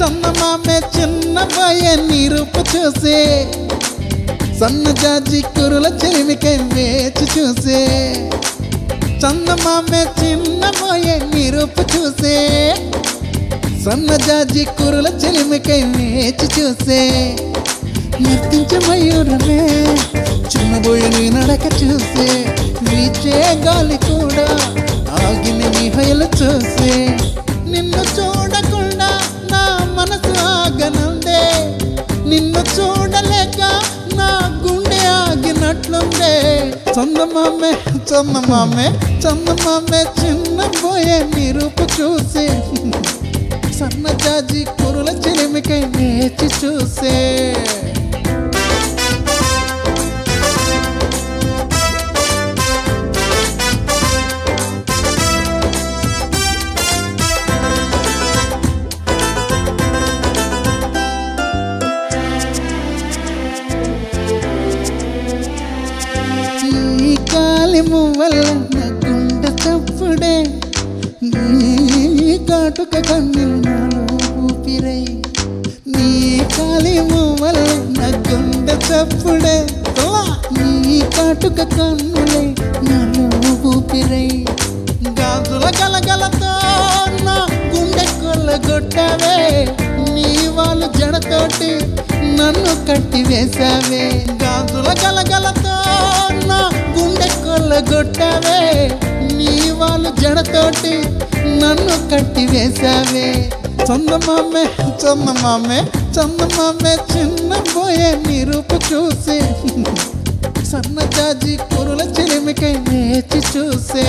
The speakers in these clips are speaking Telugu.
చందమామే చిన్నబోయే నీ రూపు చూసే సన్నజాజి కురుల చెలిమికై వేచి చూసే చందమామే చిన్నబోయే నీ రూపు చూసే సన్నజాజి కురుల చెలిమికై వేచి చూసే నర్తించే మయూరమే చిన్నబోయే నీ నడక చూసే వీచే గాలి కూడా ఆగిన నీ హయలు చూసే నిన్ను చూడకుండా నా మనసు ఆగనందే నిన్ను చూడలేక నా గుండె ఆగినట్లుందే చందమామే చందమామే చందమామే చిన్నబోయే నీ రూపు చూసే సన్నజాజి కురుల చెలిమికై వేచి చూసే వల్ల నా గుండె చప్పుడే నీ కాటుక కన్నులు నాలో ఊపిరై నీ కాలిము వల్ల నా గుండె చప్పుడే నీ కాటుక కన్నులై నాలో ఊపిరై గాజుల గలగలతో నా గుండె కొల్లగొట్టావే నీ వాళ్ళు జడతోటి నన్ను కట్టి వేసావే గాజుల గలగలతో నా గుండె కొల్లగొట్టావే నీ వాళ్ళు జడతోటి నన్ను కట్టి వేసావే చందమామే చందమామే చందమామే చిన్నబోయే నీ రూపు చూసే సన్నజాజి కురుల చెలిమికై వేచి చూసే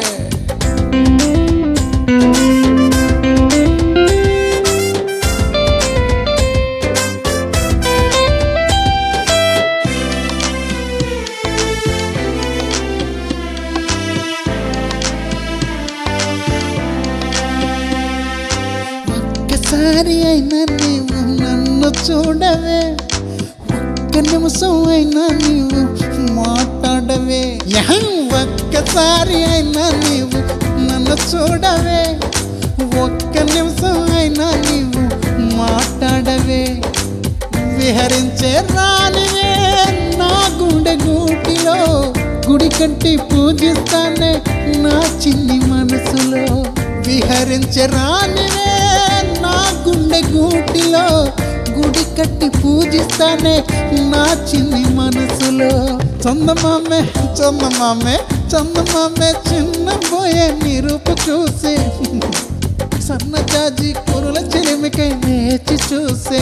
ఒక్కసారి అయినా నీవు నన్ను చూడవే ఒక్క నిమిషం అయినా నీవు మాట్లాడవే ఒక్కసారి అయినా నీవు నన్ను చూడవే ఒక్క నిమిషం అయినా నీవు మాట్లాడవే విహరించే రానివే నా గుండె గూటిలో గుడి కట్టి పూజిస్తానే నా చిన్ని మనసులో విహరించే రానివే నా గుండె గూటిలో గుడి కట్టి పూజిస్తానే నా చిన్ని మనసులో చందమామే చందమామే చందమామే చిన్నబోయే నీ రూపు చూసే సన్నజాజి కురుల చెలిమికై వేచి చూసే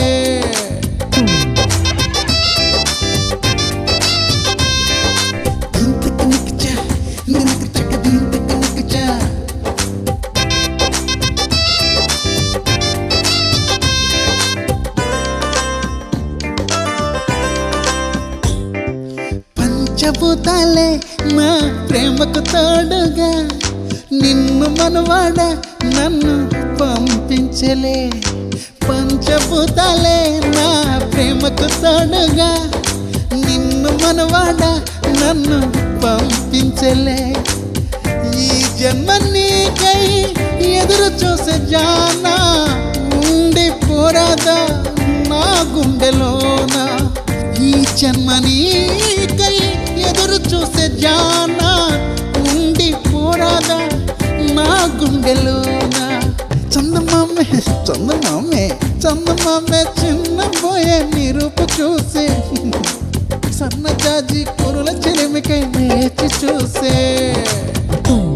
పంచభూతాలే నా ప్రేమకు తోడుగా నిన్ను మనవాడ నన్ను పంపించలే పంచభూతాలే నా ప్రేమకు తోడుగా నిన్ను మనవాడ నన్ను పంపించలే ఈ జన్మ నీకై ఎదురు చూసే జానా ఉండి పోరాదా నా గుండెలోన ఈ జన్మ నీకై ఎదురు చూసే జానా ఉండి పోరాదా నా గుండెలోన చందమామే చందమామే చందమామే చిన్నబోయే నీ రూపు చూసే సన్నజాజి కురుల చెలిమికై వేచి చూసే